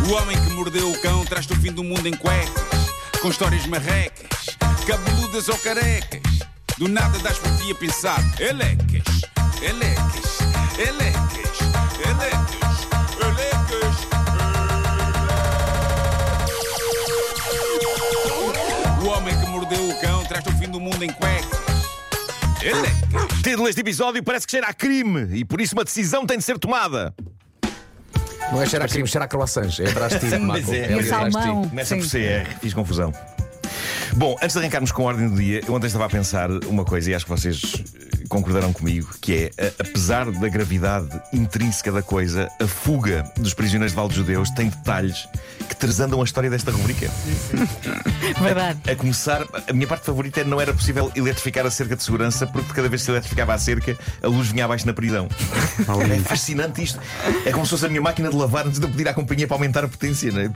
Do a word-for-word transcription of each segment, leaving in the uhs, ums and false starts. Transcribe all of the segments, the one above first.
O homem que mordeu o cão traz-te o fim do mundo em cuecas, com histórias marrecas, cabeludas ou carecas. Do nada das por ti a pensar: elecas, elecas, elecas, elecas, elecas. O homem que mordeu o cão traz-te o fim do mundo em cuecas. Elecas. Título deste episódio: parece que cheira a crime e por isso uma decisão tem de ser tomada. Não é cheira a crime, cheira a croissants. É atrás de ti, Marco. é, É ali atrás de ti. salmão. Começa Sim. por C R, fiz confusão. Bom, antes de arrancarmos com a ordem do dia, eu ontem estava a pensar uma coisa e acho que vocês concordarão comigo, que é, a- apesar da gravidade intrínseca da coisa, a fuga dos prisioneiros de Val dos Judeus tem detalhes que transandam a história desta rubrica. Verdade. A começar, a minha parte favorita é não era possível eletrificar a cerca de segurança, porque cada vez que se eletrificava a cerca, a luz vinha abaixo na prisão. É fascinante isto. É como se fosse a minha máquina de lavar antes de eu pedir à companhia para aumentar a potência, não é?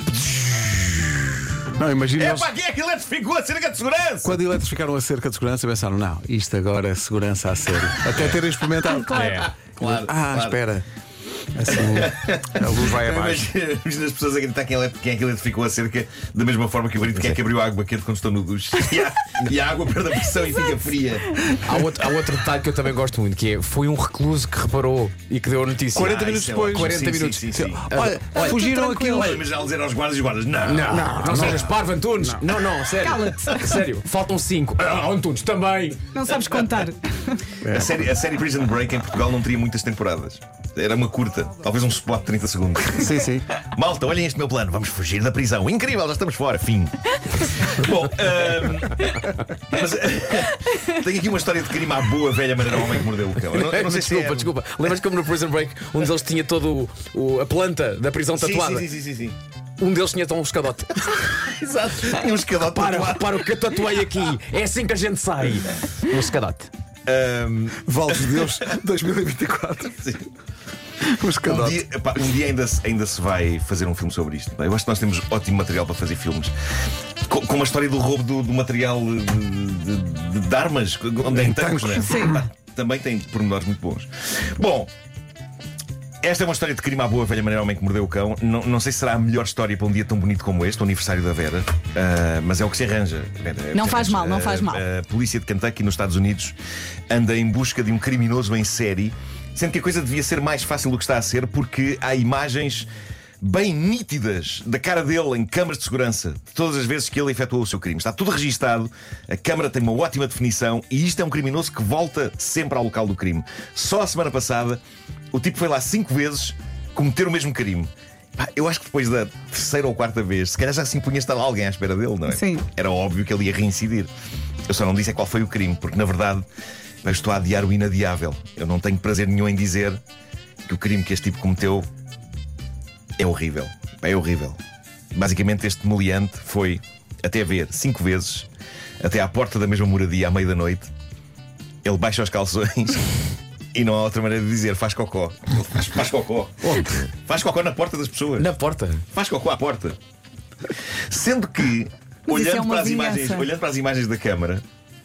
Não, imagina É eles, para quem é que eletrificou a cerca de segurança? quando eletrificaram a cerca de segurança, pensaram: não, isto agora é segurança a sério. Até terem experimentado. É, claro. Ah, claro. espera. Assim, a luz vai abaixo. Imagina imagina as pessoas a gritar quem, ele- quem é que eletrificou a cerca, da mesma forma que eu grito quem é que abriu a água quente quando estou no duche. E a, e a água perde a pressão e fica fria. Há outro, há outro detalhe que eu também gosto muito, que é: foi um recluso que reparou e que deu a notícia. quarenta Ah, minutos isso é depois. ótimo. quarenta Sim, minutos. sim, sim, sim. Olha, fugiram aqui. Olha, mas já a dizer aos guardas e os guardas: não, Não, não, não sejas parvo, Antunes. Não, não, sério. Cala-te. Sério, faltam cinco. Ah, Antunes, também. Não sabes contar. A série, a série Prison Break em Portugal não teria muitas temporadas. Era uma curta, talvez um spot de trinta segundos. Sim, sim. Malta, olhem este meu plano, vamos fugir da prisão. Incrível, já estamos fora, fim. Bom, ahm, mas, tenho aqui uma história de crime à boa velha maneira ao homem que mordeu o cão. Eu não, eu não sei desculpa, se é... desculpa. Lembras como no Prison Break um deles tinha todo o, o- a planta da prisão Sim, tatuada? sim, sim, sim, sim. Um deles tinha tão um escadote. Exato. Tinha um escadote Para, tatuado. para o que eu tatuei aqui. É assim que a gente sai. Um escadote. Ahm, Val de Deus dois mil e vinte e quatro. sim. Um Um escadote. dia, epá, um dia ainda, se- ainda se vai fazer um filme sobre isto. Eu acho que nós temos ótimo material para fazer filmes. Com, com uma história do roubo do, do material de, de- de- de armas, onde é em tanques, não é? Sim. Epá, também tem pormenores muito bons. Bom, esta é uma história de crime à boa velha maneira ao homem que mordeu o cão. Não, não sei se será a melhor história para um dia tão bonito como este, o aniversário da Vera, ah, mas é o que se arranja. É o que Não se faz arranja. mal, não faz Ah, mal. A polícia de Kentucky, nos Estados Unidos, anda em busca de um criminoso em série, sendo que a coisa devia ser mais fácil do que está a ser, porque há imagens bem nítidas da cara dele em câmaras de segurança de todas as vezes que ele efetuou o seu crime. Está tudo registado, a câmara tem uma ótima definição e isto é um criminoso que volta sempre ao local do crime. Só a semana passada o tipo foi lá cinco vezes cometer o mesmo crime. Pá, eu acho que depois da terceira ou quarta vez, se calhar já se impunha estar lá alguém à espera dele, não é? Sim. Era óbvio que ele ia reincidir. Eu só não disse é qual foi o crime, porque na verdade eu estou a adiar o inadiável. Eu não tenho prazer nenhum em dizer que o crime que este tipo cometeu é horrível. É horrível. Basicamente, este meliante foi até ver cinco vezes, até à porta da mesma moradia à meia da noite. Ele baixa os calções e não há outra maneira de dizer: faz cocó. Ele faz, faz cocó. Faz cocó na porta das pessoas. Na porta. Faz cocó à porta. Sendo que, Mas isso olhando, é uma para as vingança. imagens, olhando para as imagens da câmara,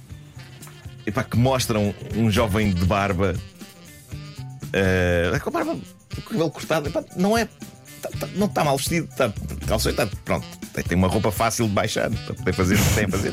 epá, que mostram um jovem de barba, eh, com a barba, com o cabelo cortado, epá, não é. tá- tá- não está mal vestido, está calções, está pronto. Tem, tem uma roupa fácil de baixar para poder fazer o que tem a fazer.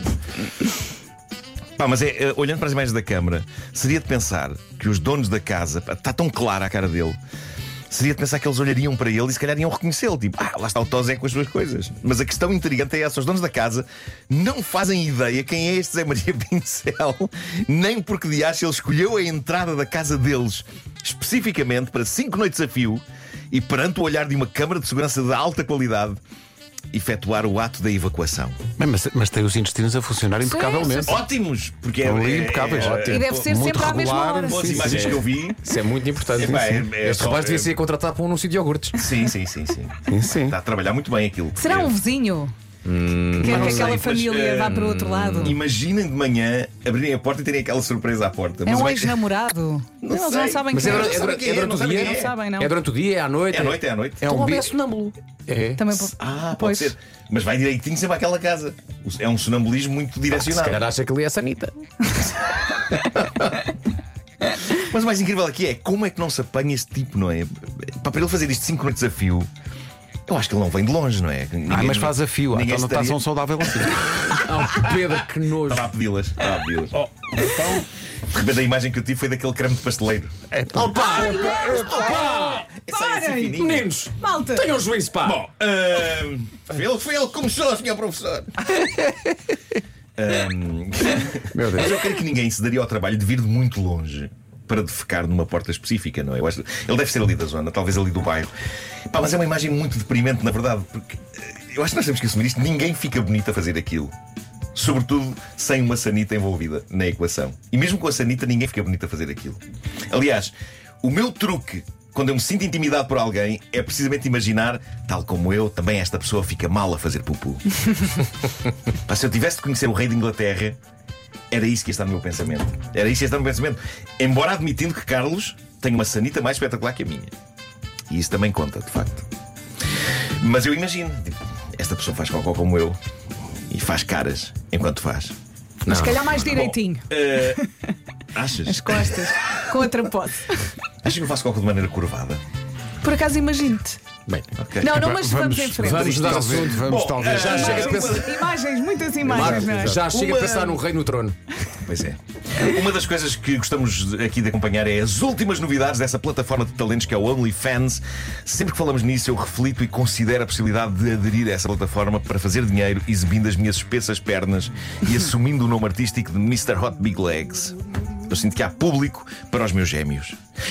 Pá, mas é, eh, olhando para as imagens da câmara, seria de pensar que os donos da casa, pá, está tão clara a cara dele, seria de pensar que eles olhariam para ele e se calhar iam reconhecê-lo. Tipo, ah, lá está o Tosé com as suas coisas. Mas a questão intrigante é essa: os donos da casa não fazem ideia quem é este Zé Maria Pincel, nem porque de acho ele escolheu a entrada da casa deles especificamente para cinco noites a fio e, perante o olhar de uma câmara de segurança de alta qualidade, efetuar o ato da evacuação. Bem, Mas, mas tem os intestinos a funcionar impecavelmente. Ótimos! Porque é, Estão ali é- impecáveis. é- Ótimo. E deve ser Muito sempre à mesma regular, hora. Boas Sim, imagens sim. que eu vi. Isso é muito importante. Epá, é- é este só- rapaz devia é- ser contratado para um anúncio de iogurtes. Sim, sim, sim, sim. Sim, sim. Está a trabalhar muito bem aquilo. Será um É, vizinho? Quer não que sei, aquela mas, família eh, vá para o outro lado? Imaginem de manhã abrirem a porta e terem aquela surpresa à porta. É Mas um o ex-namorado? Não Eles sei. não sabem Mas quem é, é. durante- é sabem durante- quem é é, durante não o sabem dia? quem é. Não sabem, não. É durante o dia, é à noite? É à noite, é à noite. É Então um logo é bicho. sonâmbulo. É. Também po- Ah, pode pois. ser. Mas vai direitinho sempre àquela casa. É um sonambulismo muito Se direcionado. calhar acha que ali é sanita. Mas o mais incrível aqui é como é que não se apanha este tipo, não é? Para ele fazer isto cinco noites a fio, Eu acho que ele não vem de longe, não é? Ninguém, Ah, mas faz a fio, ninguém então não está estaria- tão saudável assim. Oh, Pedro, que nojo. Estava a pedi-las. Estava a pedi-las. Oh, então, de repente a imagem que eu tive foi daquele creme de pasteleiro. É, pá. Opa! Sai assim Parem! fininho. Meninos, Malta! tenham juízo, pá! Bom, ahm, foi ele, foi ele que começou, senhor professor. Ahm, Meu mas Deus. eu creio que ninguém se daria ao trabalho de vir de muito longe para defecar numa porta específica, não é? Eu acho, ele deve ser ali da zona, talvez ali do bairro. Pá, mas é uma imagem muito deprimente, na verdade, porque eh, eu acho que nós temos que assumir isto. Ninguém fica bonito a fazer aquilo. Sobretudo sem uma sanita envolvida na equação. E mesmo com a sanita, ninguém fica bonito a fazer aquilo. Aliás, o meu truque, quando eu me sinto intimidado por alguém, é precisamente imaginar, tal como eu, também esta pessoa fica mal a fazer pupu. Pá, se eu tivesse de conhecer o rei de Inglaterra, era isso que ia estar no meu pensamento. Era isso que ia estar no meu pensamento. Embora admitindo que Carlos tem uma sanita mais espetacular que a minha. E isso também conta, de facto. Mas eu imagino, tipo, esta pessoa faz cocó como eu e faz caras enquanto faz. Mas se calhar mais direitinho. Eh, achas? As costas. Com outra posse. Achas que eu faço cocó de maneira curvada? Por acaso imagino-te. Bem, ok. Não, não, mas vamos, em frente. Vamos dar talvez, assunto. vamos Bom, talvez. Já chega a Imagens- pensar. Imagens, muitas imagens, não é? Já chega a Uma- pensar no rei no trono. Pois é. Uma das coisas que gostamos aqui de acompanhar é as últimas novidades dessa plataforma de talentos que é o OnlyFans. Sempre que falamos nisso, eu reflito e considero a possibilidade de aderir a essa plataforma para fazer dinheiro exibindo as minhas espessas pernas e assumindo o nome artístico de mister Hot Big Legs. Eu sinto que há público para os meus gêmeos.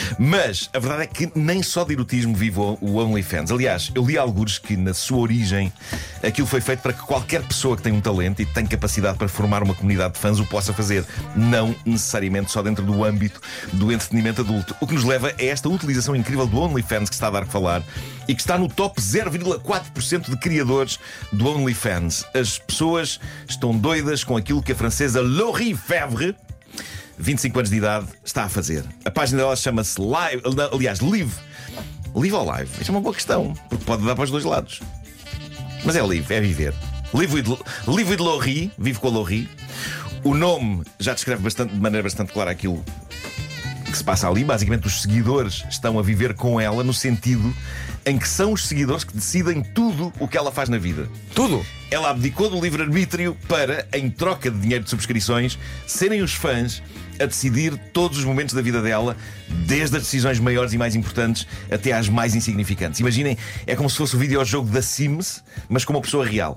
Mas a verdade é que nem só de erotismo vive o o OnlyFans. Aliás, eu li algures que na sua origem aquilo foi feito para que qualquer pessoa que tem um talento e tem capacidade para formar uma comunidade de fãs o possa fazer. Não necessariamente só dentro do âmbito do entretenimento adulto. O que nos leva a esta utilização incrível do OnlyFans que está a dar que falar e que está no top zero vírgula quatro por cento de criadores do OnlyFans. As pessoas estão doidas com aquilo que a francesa Laurie Fevre, vinte e cinco anos de idade, está a fazer. A página dela chama-se Live, aliás, Live. Live ou Live? Isto é uma boa questão, porque pode dar para os dois lados. Mas é Live, é viver. Live with, live with Laurie, vive com a Laurie. O nome já descreve bastante, de maneira bastante clara aquilo que se passa ali. Basicamente, os seguidores estão a viver com ela no sentido em que são os seguidores que decidem tudo o que ela faz na vida. Tudo! Ela abdicou do livre-arbítrio para, em troca de dinheiro de subscrições, serem os fãs a decidir todos os momentos da vida dela, desde as decisões maiores e mais importantes até às mais insignificantes. Imaginem, é como se fosse o videojogo da Sims, mas com uma pessoa real.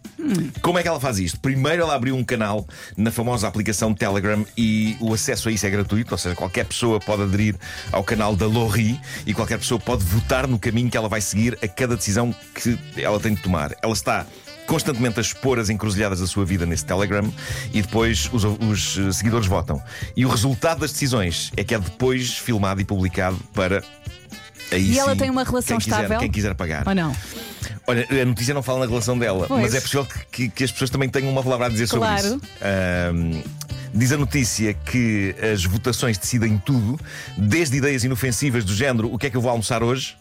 Como é que ela faz isto? Primeiro ela abriu um canal na famosa aplicação Telegram e o acesso a isso é gratuito, ou seja, qualquer pessoa pode aderir ao canal da Laurie e qualquer pessoa pode votar no caminho que ela vai seguir a cada decisão que ela tem de tomar. Ela está constantemente a expor as encruzilhadas da sua vida nesse Telegram e depois os, os seguidores votam. E o resultado das decisões é que é depois filmado e publicado para aí E ela sim, tem uma relação quem quiser, estável? quem quiser pagar. Ou não? Olha, a notícia não fala na relação dela, Pois. mas é possível que, que- que as pessoas também tenham uma palavra a dizer sobre Claro. isso. Ahm, diz a notícia que as votações decidem tudo, desde ideias inofensivas do género: o que é que eu vou almoçar hoje?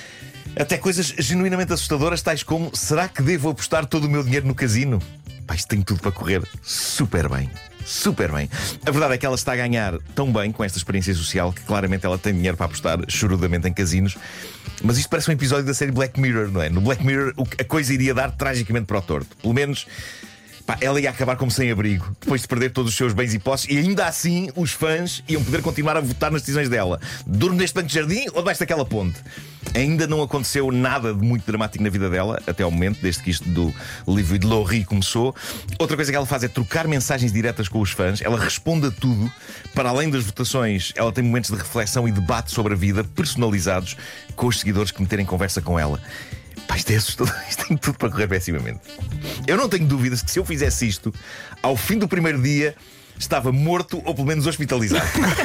Até coisas genuinamente assustadoras, tais como: será que devo apostar todo o meu dinheiro no casino? Pá, isto tem tudo para correr super bem. Super bem. A verdade é que ela está a ganhar tão bem com esta experiência social que claramente ela tem dinheiro para apostar chorudamente em casinos. Mas isto parece um episódio da série Black Mirror, não é? No Black Mirror o que- a coisa iria dar tragicamente para o torto. Pelo menos, pá, ela ia acabar como sem abrigo, depois de perder todos os seus bens e posses, e ainda assim os fãs iam poder continuar a votar nas decisões dela. Durmo neste banco de jardim ou debaixo daquela ponte? Ainda não aconteceu nada de muito dramático na vida dela, até ao momento, desde que isto do livro de Laurie começou. Outra coisa que ela faz é trocar mensagens diretas com os fãs. Ela responde a tudo. Para além das votações, ela tem momentos de reflexão e debate sobre a vida, personalizados, com os seguidores que meterem conversa com ela. Pá, isto é assustador. Isto tem tudo para correr pessimamente. Eu não tenho dúvidas que se eu fizesse isto, ao fim do primeiro dia estava morto ou pelo menos hospitalizado.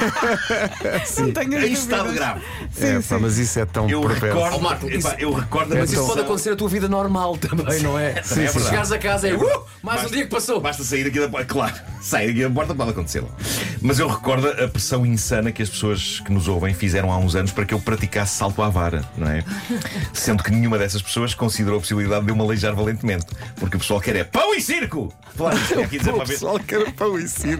Não tenho Em estado dúvidas. grave. Sim, É, sim. pá, mas isso é tão Eu perverso. recordo, Oh, Marco, epá, isso- eu recordo Mas isso então- pode acontecer na tua vida normal também, não é? Sim, é Se verdade. chegares a casa é uh, mais Basta- um dia que passou. Basta sair aqui da porta. Claro, sair aqui da porta pode acontecer. Mas eu recordo a pressão insana que as pessoas que nos ouvem fizeram há uns anos para que eu praticasse salto à vara, não é? Sendo que nenhuma dessas pessoas considerou a possibilidade de eu me aleijar valentemente. Porque o pessoal quer é pão e circo! Claro, isto é aqui dizer O uma vez. pessoal quer pão e circo.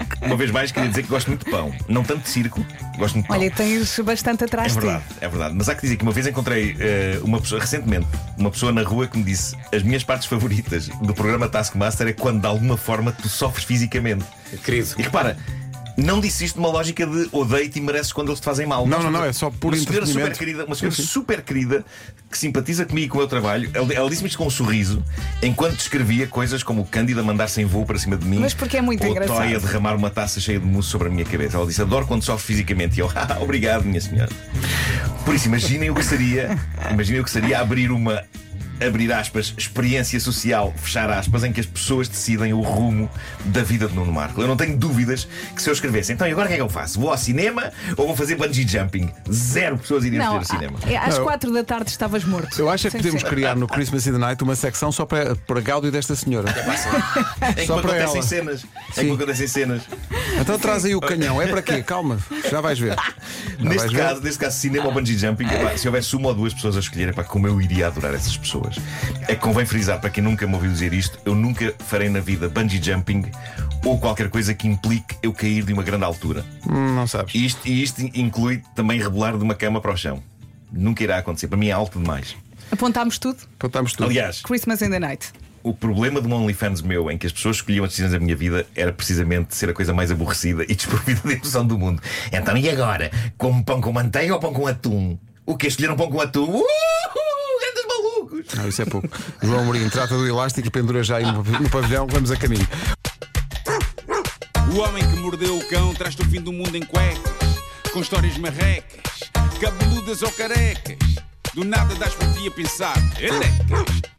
uma vez mais, queria dizer que gosto muito de pão. Não tanto de circo, gosto muito de pão. Olha, tens bastante atrás É de ti. verdade, é verdade. Mas há que dizer que uma vez encontrei eh, uma pessoa, recentemente, uma pessoa na rua que me disse: as minhas partes favoritas do programa Taskmaster é quando de alguma forma tu sofres fisicamente. Querido. E repara, não disse isto numa lógica de odeio-te e mereces quando eles te fazem mal. Não, não, não, é só por uma senhora super entretenimento. querida, uma senhora super querida que simpatiza comigo e com o meu trabalho. Ela, ela disse-me isto com um sorriso enquanto descrevia coisas como o Cândido a mandar-se em voo para cima de mim. Mas porque é muito ou engraçado. o Toy a derramar uma taça cheia de mousse sobre a minha cabeça. Ela disse: adoro quando sofres fisicamente. E eu: ah, obrigado, minha senhora. Por isso, imaginem o que seria, imaginem o que seria abrir uma. Abrir aspas, experiência social, fechar aspas, em que as pessoas decidem o rumo da vida de Nuno Marco. Eu não tenho dúvidas que se eu escrevesse, então e agora o que é que eu faço? Vou ao cinema ou vou fazer bungee jumping? Zero pessoas iriam Não, escolher o cinema. a- às Não, quatro da tarde estavas morto. Eu acho é que Sim, podemos sim. criar no Christmas in the Night uma secção só para, para Gáudio desta senhora. Em que Só me para acontecem ela. cenas. Em que Sim. me acontecem cenas. Então traz aí o canhão. É para quê? Calma, já vais ver. Já Neste vais ver. caso, neste caso, cinema ou bungee jumping, epá, se houvesse uma ou duas pessoas a escolher, epá, como eu iria adorar essas pessoas. É que convém frisar, para quem nunca me ouviu dizer isto, eu nunca farei na vida bungee jumping ou qualquer coisa que implique eu cair de uma grande altura. Hum, não sabes. E isto, e isto inclui também rebolar de uma cama para o chão. Nunca irá acontecer. Para mim é alto demais. Apontámos tudo. Contamos tudo. Aliás, Christmas in the Night. o problema de um OnlyFans meu em que as pessoas escolhiam as decisões da minha vida era precisamente ser a coisa mais aborrecida e desprovida de emoção do mundo. Então, e agora? Como pão com manteiga ou pão com atum? O que? Escolheram pão com atum? Uhul! Grandes malucos! Não, isso é pouco. João Amorim trata do elástico e pendura já aí no, no pavilhão. Vamos a caminho. O homem que mordeu o cão traz-te o fim do mundo em cuecas, com histórias marrecas, cabeludas ou carecas. Do nada das por ti a pensar, elecas,